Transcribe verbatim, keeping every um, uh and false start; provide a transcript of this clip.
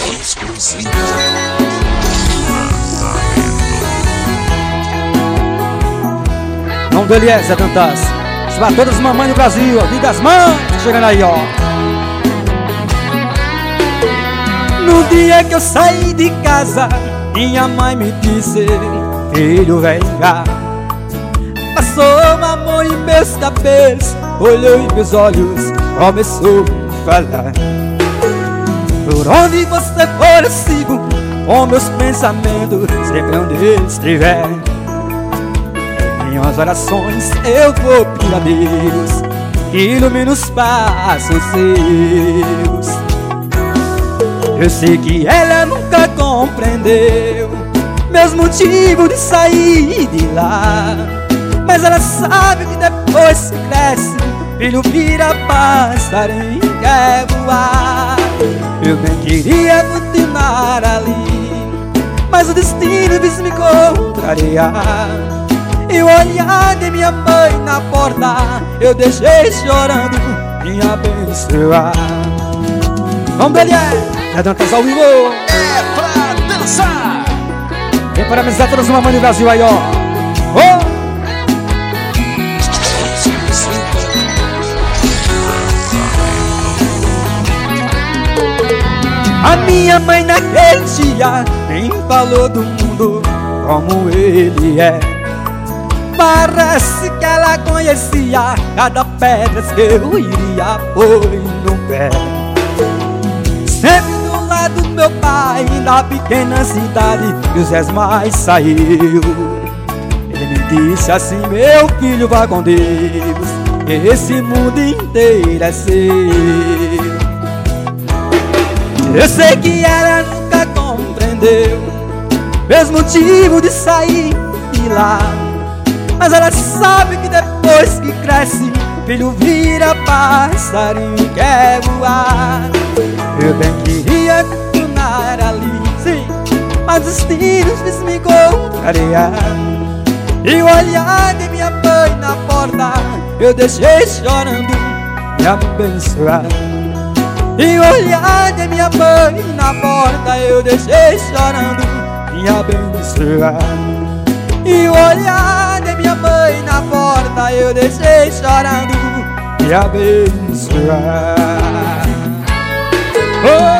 Não dele é Zé Dantas. Isso pra todas as mamães do Brasil, dia das mães, chegando aí, ó. No dia que eu saí de casa, minha mãe me disse: filho, vem cá. Passou uma mão em meus cabelos, olhou em meus olhos, começou a falar: por onde você for eu sigo, com meus pensamentos, sempre onde eu estiver. Em minhas orações eu vou pedir a Deus que ilumine os passos seus. Eu sei que ela nunca compreendeu meus motivos de sair de lá, mas ela sabe que depois que cresce, filho vira passarinho e quer voar. Eu bem queria continuar ali, mas o destino quis me contrariar. E o olhar de minha mãe na porta eu deixei chorando me abençoar. Vamos dele é Zé Dantas ao vivo. É pra dançar. Vem parabenizar todas as mamães do Brasil aí, ó. Oh! A minha mãe naquele dia nem falou do mundo como ele é. Parece que ela conhecia cada pedra que eu iria pôr no pé. Sempre do lado do meu pai, na pequena cidade que o Zé mais saiu. Ele me disse assim: meu filho, vá com Deus, esse mundo inteiro é seu. Eu sei que ela nunca compreendeu meus motivos de sair de lá, mas ela sabe que depois que cresce, filho vira passarinho e quer voar. Eu bem queria continuar ali, sim, mas os destinos quis me contrariar. E o olhar de minha mãe na porta eu deixei chorando me abençoar. E o olhar de minha mãe na porta eu deixei chorando me abençoar. E o olhar de minha mãe na porta eu deixei chorando me abençoar. Oh!